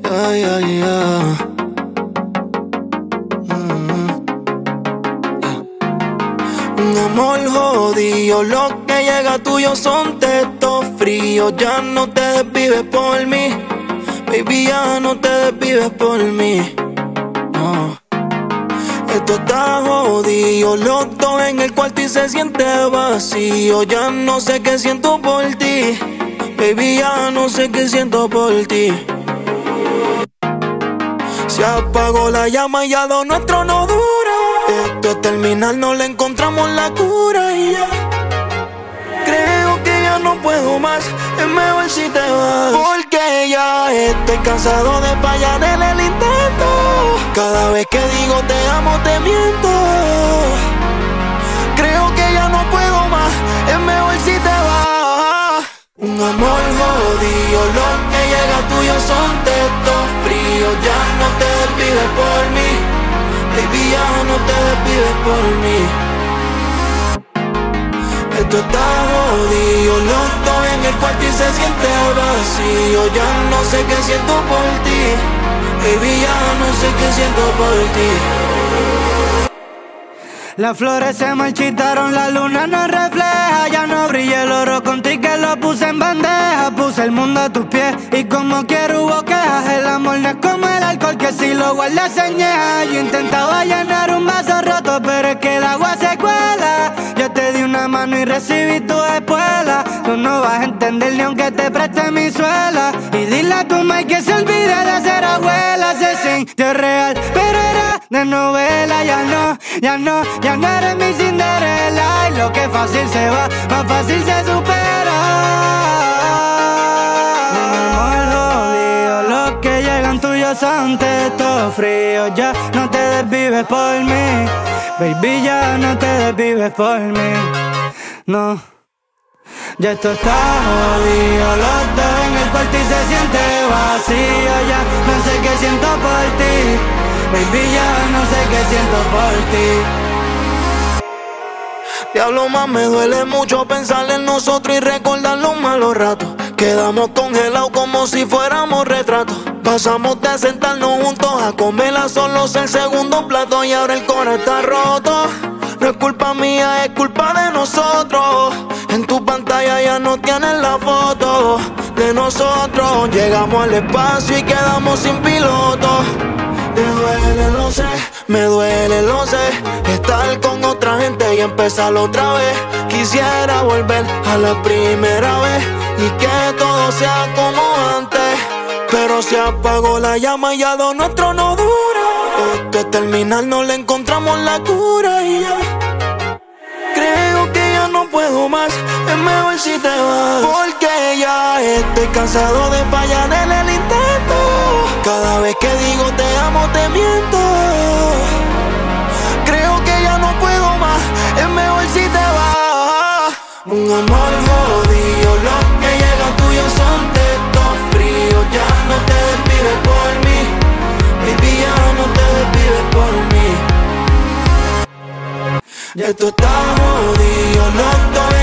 Yeah, yeah, yeah. Un amor jodido, lo que llega tuyo son textos fríos. Ya no te desvives por mí, baby, ya no te desvives por mí. No. Esto está jodido, los dos en el cuarto y se siente vacío. Ya no sé qué siento por ti, baby, ya no sé qué siento por ti. Se apagó la llama y ya lo nuestro no dura. Esto es terminar, no le encontramos la cura y ya. Creo que ya no puedo más, es mejor si te vas. Porque ya estoy cansado de fallar en el intento. Cada vez que digo te amo te miento. Creo que ya no puedo más, es mejor si te vas. Un amor jodido, lo que llega tuyo son textos fríos. Ya no te desvives por mí, baby, ya no te desvives por mí. Esto está jodido, los dos en el cuarto y se siente vacío. Ya no sé qué siento por ti, baby, ya no sé qué siento por ti. Las flores se marchitaron, la luna no refleja. Ya no brilla el oro contigo que lo puse en bandeja. Puse el mundo a tus pies y como quiero hubo quejas. El amor no es como el alcohol que si lo guardas se añeja. Yo intentaba llenar un vaso roto pero es que el agua se cuela. Yo te di una mano y recibí tu espuela. Tú no vas a entender ni aunque te preste mi suela. Y dile a tu madre que se olvide de ser abuela. Se sintió real pero era de novela. Ya no eres mi Cinderella. Y lo que fácil se va, más fácil se supera. Mi amor jodido, los que llegan tuyos son textos fríos. Ya no te desvives por mí, baby, ya no te desvives por mí. No, ya esto está jodido, los dos en el cuarto y se siente vacío. Ya no sé qué siento por ti, baby, ya no sé qué siento por ti. Diablo, más me duele mucho pensar en nosotros y recordar los malos ratos. Quedamos congelados como si fuéramos retratos. Pasamos de sentarnos juntos a comer a solos el segundo plato. Y ahora el corazón está roto. No es culpa mía, es culpa de nosotros. En tu pantalla ya no tienes la foto de nosotros. Llegamos al espacio y quedamos sin piloto. Te duele, lo sé, me duele, lo sé. Estar con otra gente y empezar otra vez. Quisiera volver a la primera vez y que todo sea como antes. Pero se apagó la llama y ya lo nuestro no dura. Esto es terminar, no le encontramos la cura y ya. Creo que ya no puedo más, es mejor si te vas. Porque ya estoy cansado de fallar en el intento. Cada vez que digo te amo te miento. Creo que ya no puedo más, es mejor si te vas. Un amor jodido, lo que llega tuyo son textos fríos. Ya no te desvives por mí, baby, ya no te desvives por mí. Ya esto está jodido, los dos